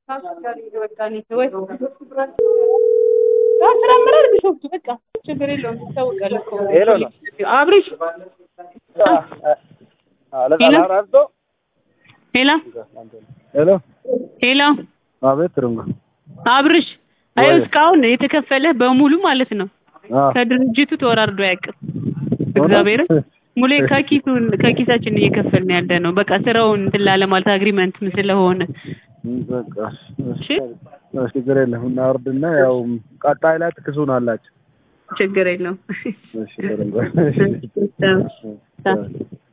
አስራምራር ቢሾፍቱ በቃ ችግር የለውም ታውቃለ እኮ ሄሎ ነው አብሪሽ አላራርቶ ሄሎ ሄሎ ሄሎ አቤት ትሩንጋ አብሪሽ አይ እስካሁን የተከፈለህ በሙሉ ማለት ነው ከድርጅቱ ተወራርዶ ያቅም እግዚአብሔር ሙሌ ከኪሳችን እየከፈልን ያለ ነው በቃ ስራውን እንላለ ማለት አግሪመንት ስለሆነ በቃ እሺ ችግር የለም እናወርድና ያው ቀጣይ ላይ ትክሱናላችሁ ችግር የለም እሺ